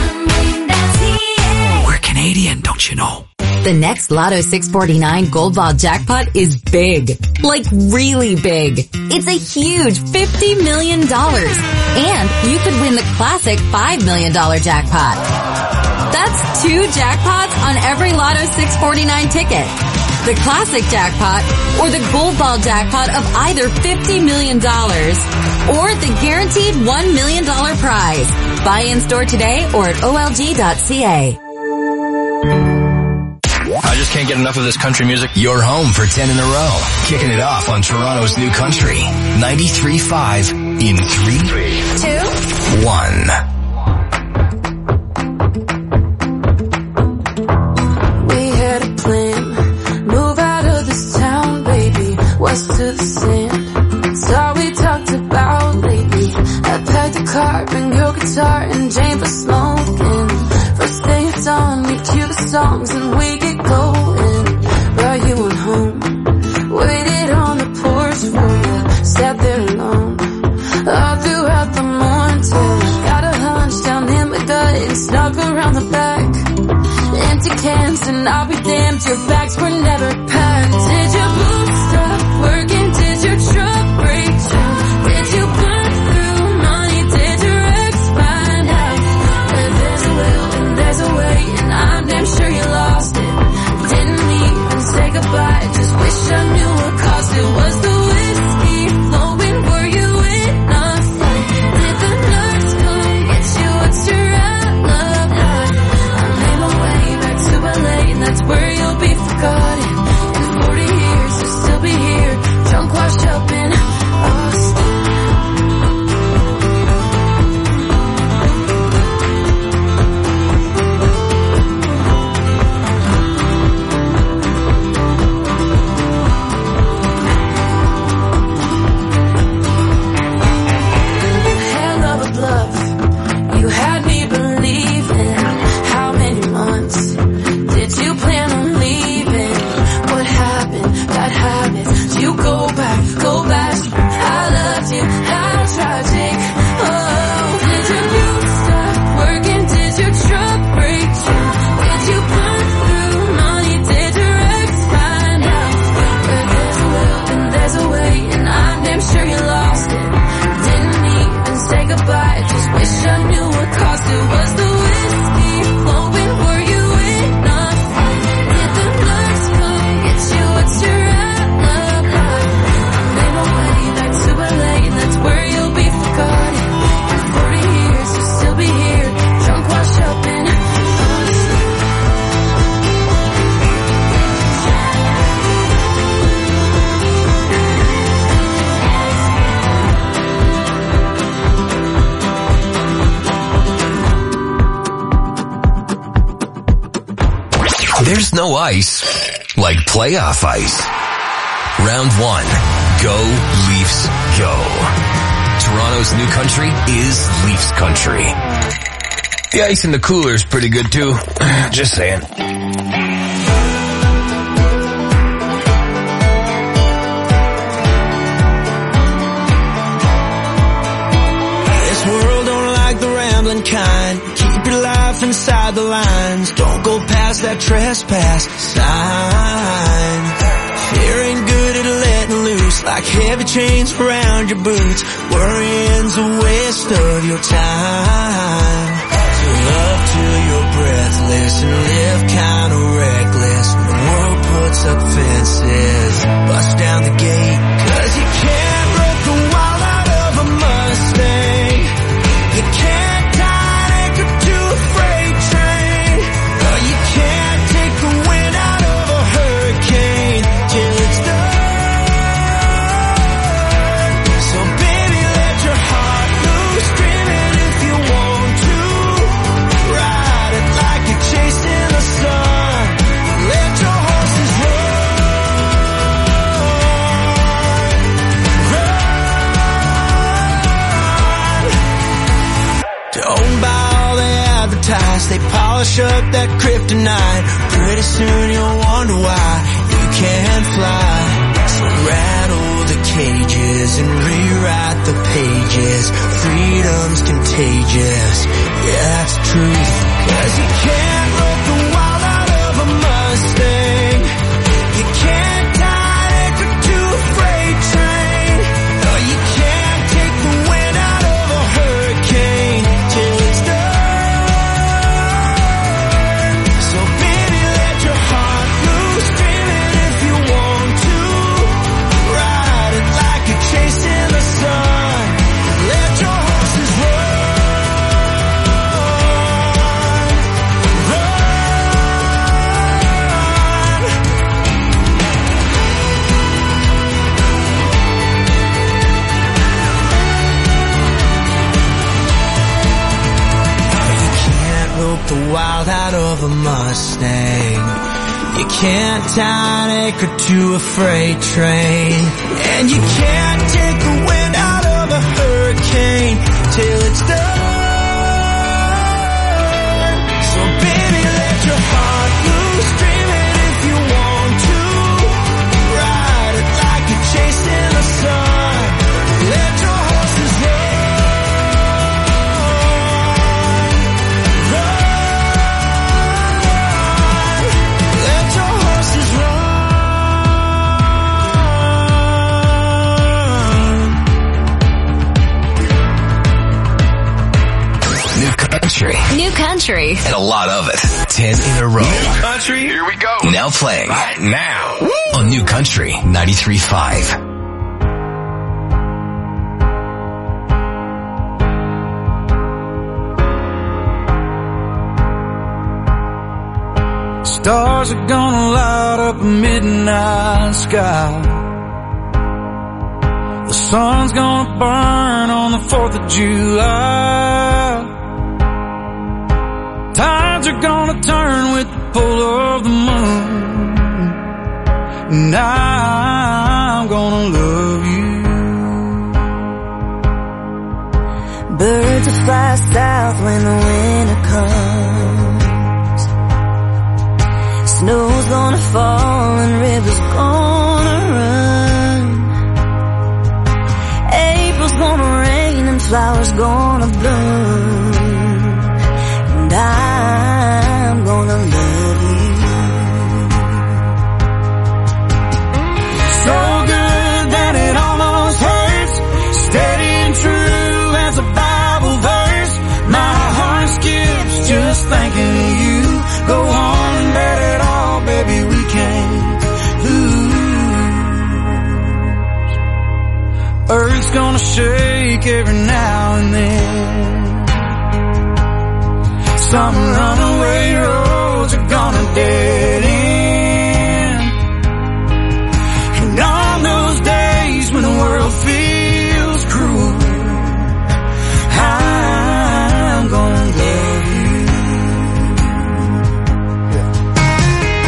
We're Canadian, don't you know? The next Lotto 649 Gold Ball jackpot is big. Like really big. It's a huge $50 million. And you could win the classic $5 million jackpot. That's 2 jackpots on every Lotto 649 ticket. The classic jackpot or the Gold Ball jackpot of either $50 million or the guaranteed $1 million prize. Buy in store today or at olg.ca. I just can't get enough of this country music. You're home for 10 in a row. Kicking it off on Toronto's New Country. 93.5 in 3, 2, 1. We had a plan. Move out of this town, baby. West to the sand. That's all we talked about lately. I packed the car, bring your guitar, and Jane for smoking. First thing it's on, we cue the songs and we get going. Brought you on home, waited on the porch for you, sat there alone, all throughout the morning till I got a hunch down in my gut and snuck around the back. Empty cans and I'll be damned, your bags were never packed. Did your boots stop working? Did your truck break down? Did you burn through money? Did your ex find out? There's a will and there's a way, and I'm damn sure you lost it. Didn't even say goodbye, just wish I knew what caused it. Was the whiskey flowing? Were you enough? Did the nurse come get you? What's your outlook like? I made my way back to LA, and that's where you'll be forgotten. In 40 years, there's There's no ice like playoff ice. Round 1. Go Leafs, go. Toronto's new country is Leafs country. The ice in the cooler is pretty good too. Just saying. This world don't like the rambling kind. Keep your life inside the lines. Don't go past that trespass sign. Fear ain't good at letting loose, like heavy chains around your boots. Worrying's a waste of your time. So love till you're breathless and live kinda reckless. When the world puts up fences, bust down the gate. 'Cause you can't rope the wild out of a Mustang. You can't tie an anchor to a freight train. Or you can't take the wind out of a hurricane till it's done. So baby, let your heart loose, scream it if you want to. Ride it like you're chasing the sun. Let your horses run. Don't buy all they advertise. They polish up that kryptonite. Pretty soon you'll wonder why you can't fly. So rattle the cages and rewrite the pages. Freedom's contagious. Yeah, that's the truth. 'Cause you can't rope the wild out of a Mustang. You can't tie an anchor to a freight train. Or you can't take the wind out of a hurricane till it's done. So baby, let your heart loose, scream it if you want to. Ride it like you're chasing the sun. Let your horses run. You can't rope the wild out of a Mustang. You can't tie an anchor to a freight train. And you can't take the wind out of a hurricane till it's done. So baby, let your heart loose, scream it if you want to. Ride it like you're chasing the sun. Let your horses run. Let your horses run. New country. New country. And a lot of it. 10 in a row. New country, here we go. Now playing. Right now. On New Country 93.5. Stars are gonna light up a midnight sky. The sun's gonna burn on the 4th of July. Tides are gonna turn with the pull of the moon. And I'm gonna love you. Birds will fly south when the winter comes. Snow's gonna fall and rivers gonna run. April's gonna rain and flowers gonna bloom. And I'm gonna love you. So good that it almost hurts. Steady and true as a Bible verse. My heart skips just thinking of you. Go on and let it all, baby, we can't lose. Earth's gonna shake every now and then. Some runaway roads are gonna dead end. And on those days when the world feels cruel, I'm gonna love you.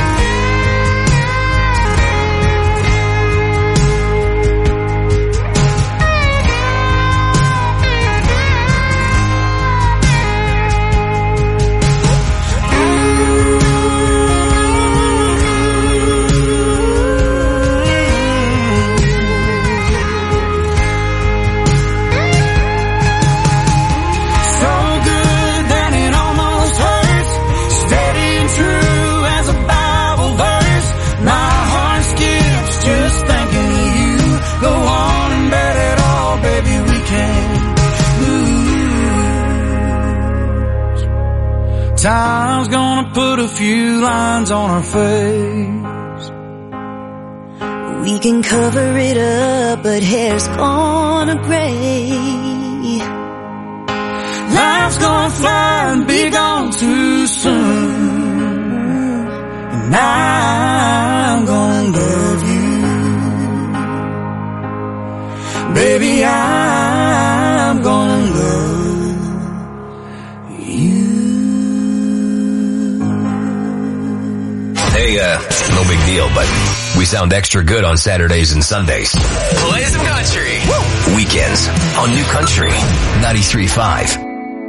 time's gonna put a few lines on our face. We can cover it up, but hair's gonna gray. Life's gonna fly and be gone too soon. And I'm gonna love you. Baby, I'm gonna love you. Hey, no big deal, but we sound extra good on Saturdays and Sundays. Play some country. Woo! Weekends on New Country 93.5.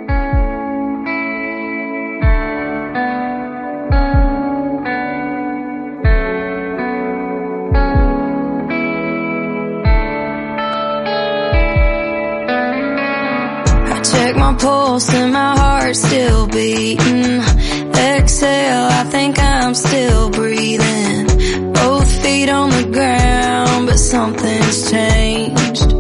Check my pulse and my heart's still beating. Exhale, I think I'm still breathing. Both feet on the ground, but something's changed.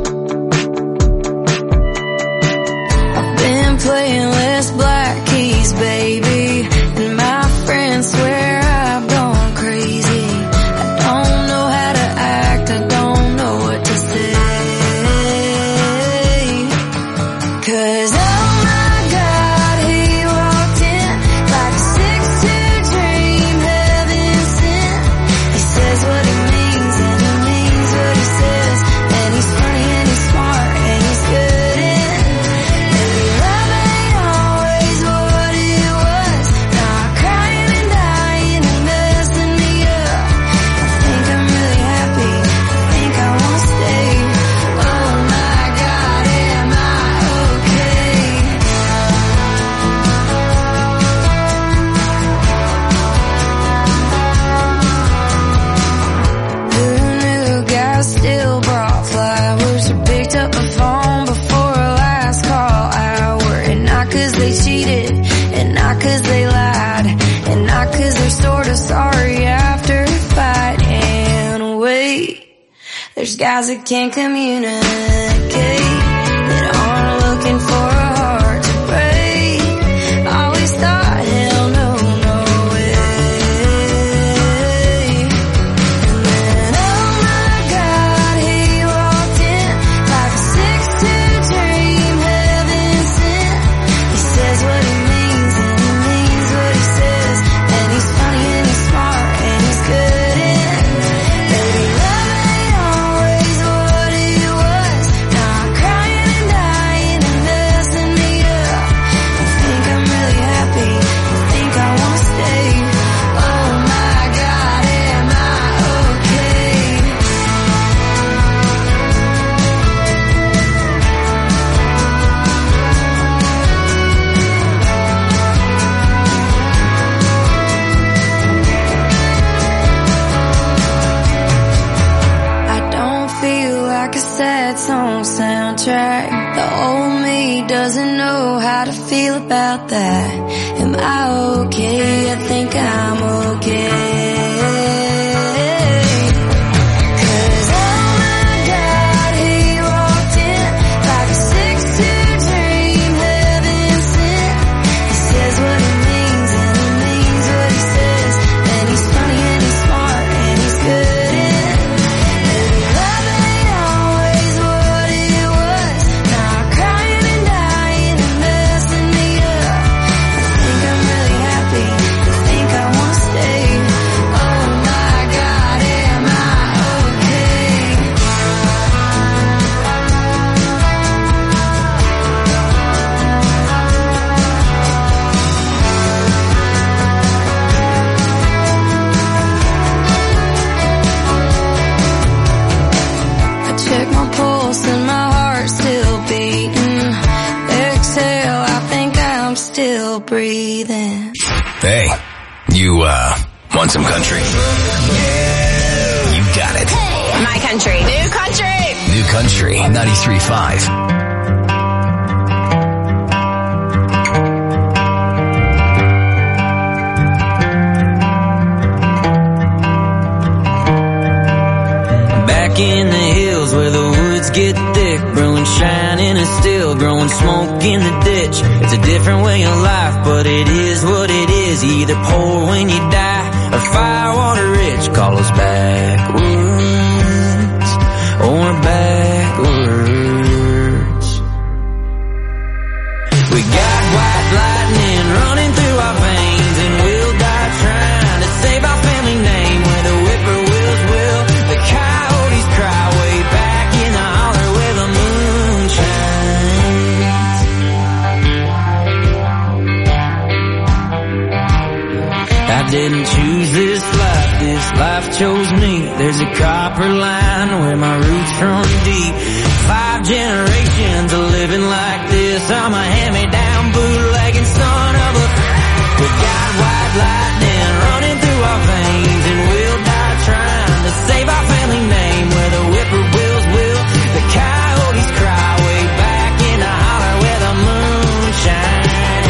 I've been playing less black keys, baby, and my friends swear I've gone crazy. I don't know how to act, I don't know what to say. 'Cause oh my God, he walked in like a 6'2" dream, heaven sent. He says what he means and he means what he says. And he's funny and he's smart and he's good in. Maybe love ain't always what it was. Now I'm crying and dying and messing me up. I think I'm really happy, I think I won't stay. Oh my God, am I okay? Who knew guys still brought flowers or picked up the phone before a last call hour? And not 'cause they cheated, and not 'cause they lied, and not 'cause they're sorta sorry after a fight. And wait, there's guys that can't communicate, that aren't looking for a heart to break. Always thought, hell no, no way. And then oh my God, he walked in like a 6'2" dream, heaven sent. He says what he means and he means what he says. And he's funny and he's smart and he's good in. Baby, love ain't always what it was. Now I'm crying and dying and messing me up. I think I'm really happy, I think I won't stay. Oh my God, am I okay? I don't feel like a sad song soundtrack. The old me doesn't know how to feel about that. Am I okay? I think I'm okay. 'Cause oh my God, he walked in like a 6'2" dream, heaven sent. He says what he means and he means what he says. And he's funny and he's smart and he's good in. Maybe love ain't always what it was. Now I'm crying and dying and messing me up. I think I'm really happy, I think I won't stay. Oh my God, am I okay? I check my pulse and my heart's still beating. Exhale, I think I'm still breathing. Hey, you, want some country? You got it. My country. New country. New Country 93.5. Back in the hills where the woods get thick, brewing shining and still growing smoke in the ditch. It's a different way of life, but it is what it is. You either poor when you die or firewater rich. Call us backwoods or backwards. We got white lightning running through our veins, and we'll die trying to save our family name. Where the whippoorwills will, the coyotes cry way back in the holler where the moon shines. I didn't choose this life chose me. There's a copper line where my roots run deep. 5 generations of living like this. I'm a hand-me-down bootlegging son of a... We got white lightning running through our veins, and we'll die trying to save our family name. Where the whippoorwills will, the coyotes cry way back in the holler where the moon shines.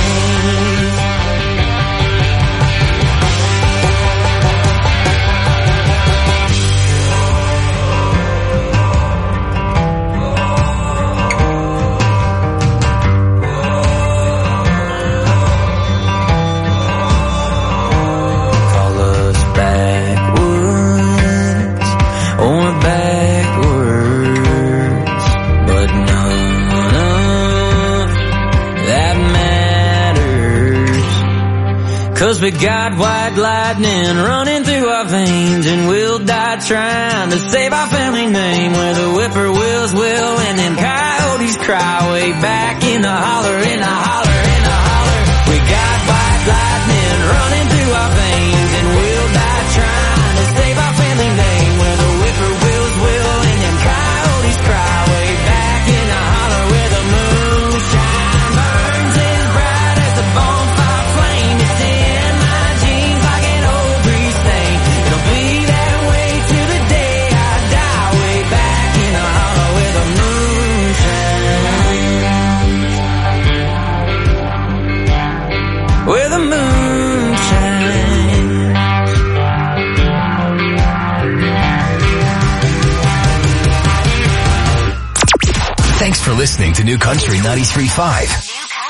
Cause we got white lightning running through our veins, and we'll die trying to save our family name. Where the whippoorwills will, and them coyotes cry way back in the holler, in the holler, in the holler. We got white lightning running through our veins, and we'll die trying to save our family name. Where the whippoorwills will, and them coyotes cry way back in the holler where the moonshine burns as bright as a bonfire flame. It's in my jeans like an old grease stain. It'll be that way till the day I die. Way back in the holler where the moon shines. Where the moon shines. Thanks for listening to New Country 93.5.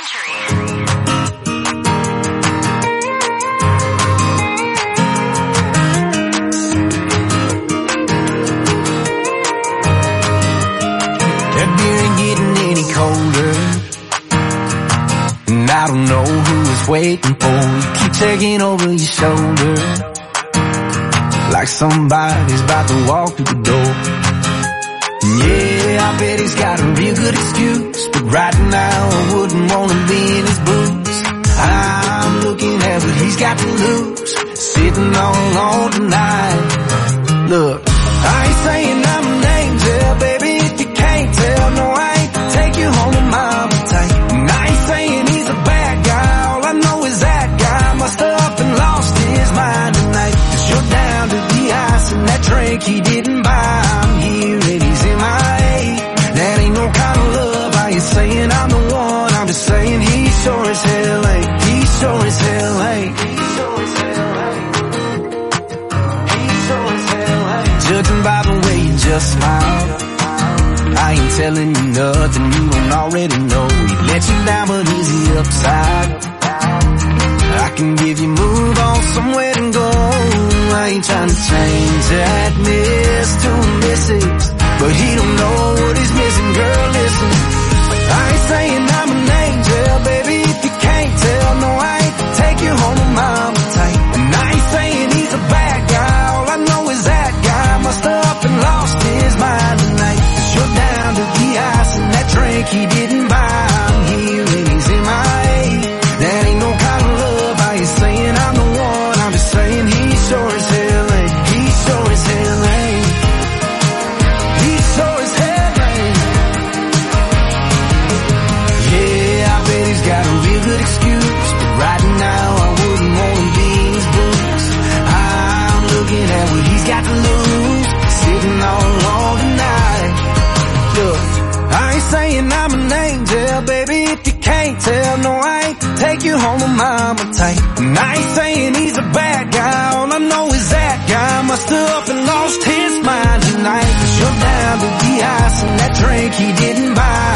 And I don't know who is waiting for you. Keep taking over your shoulder like somebody's about to walk through the door. Yeah, I bet he's got a real good excuse, but right now I wouldn't want to be in his boots. I'm looking at what he's got to lose, sitting all alone tonight. Look, I ain't saying I'm an angel, baby, if you can't tell. No, I ain't to take you home to mama tight. And I ain't saying he's a bad guy, all I know is that guy must have up and lost his mind tonight. 'Cause you're down to the ice and that drink he didn't buy. I'm here and he's in my A. That ain't no kind of love. I ain't saying I'm the one, I'm just saying he sure as hell ain't. He sure as hell ain't. He sure as hell ain't. He sure as hell ain't. Judging by the way you just smiled, I ain't telling you nothing you don't already know. He let you down, but he's the upside. I can give you move on somewhere to go. I ain't trying to change that miss to a missus, but he don't know what he's missing. Girl, listen, I ain't saying I'm an angel, baby, if you can't tell. No, I ain't to take you home to mama tight. And I ain't saying he's a bad guy, all I know is that guy must have up and lost his mind tonight. 'Cause you're down to the ice and that drink he didn't buy. I'm here and he's in my A. That ain't no kind of love. I ain't saying I'm the one, I'm just saying he sure as hell ain't. He sure as hell ain't. He sure as hell ain't. Yeah, I bet he's got a real good excuse, but right now I wouldn't want to be in his boots. I'm looking at what he's got to lose, sitting all alone tonight. Look, I ain't saying I'm an angel, baby, if you can't tell. No, I ain't to take you home to mama tight. And I ain't saying he's a bad guy, all I know is that guy must have up and lost his mind tonight. 'Cause you're down to the ice and that drink he didn't buy.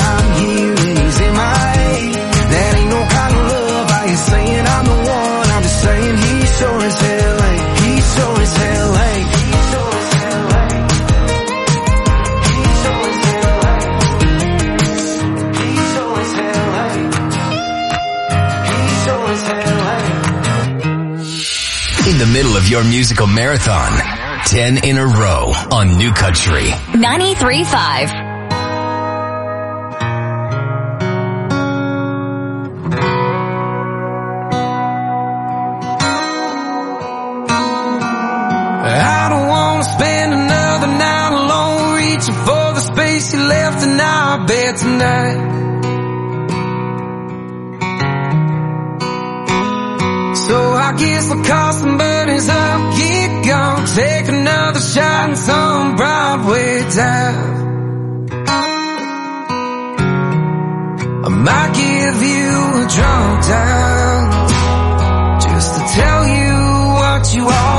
middle of your musical marathon. 10 in a row on New Country 93.5. I don't wanna spend another night alone, reaching for the space you left in our bed tonight. So I guess I'll call some buddies up, get gone, take another shot in some Broadway dive. I might give you a drunk dial, just to tell you what you are.